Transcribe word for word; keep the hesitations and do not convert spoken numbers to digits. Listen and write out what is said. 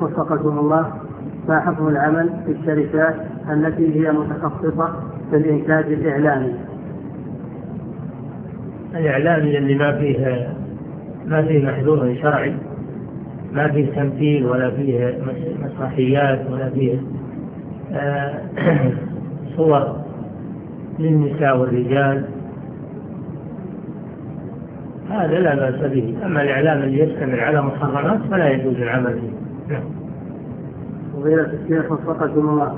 وفقكم الله، ما حكم العمل في الشركات التي هي متخصصة في الإنتاج الإعلامي؟ الإعلامي اللي ما فيه ما فيه محذور شرعي، ما فيه تمثيل ولا فيه مسرحيات ولا فيه آه صور للنساء والرجال، هذا لا بأس به. أما الإعلام اللي يشتمل على محرمات فلا يجوز العمل فيه. فضيلة الشيخ وفقكم الله،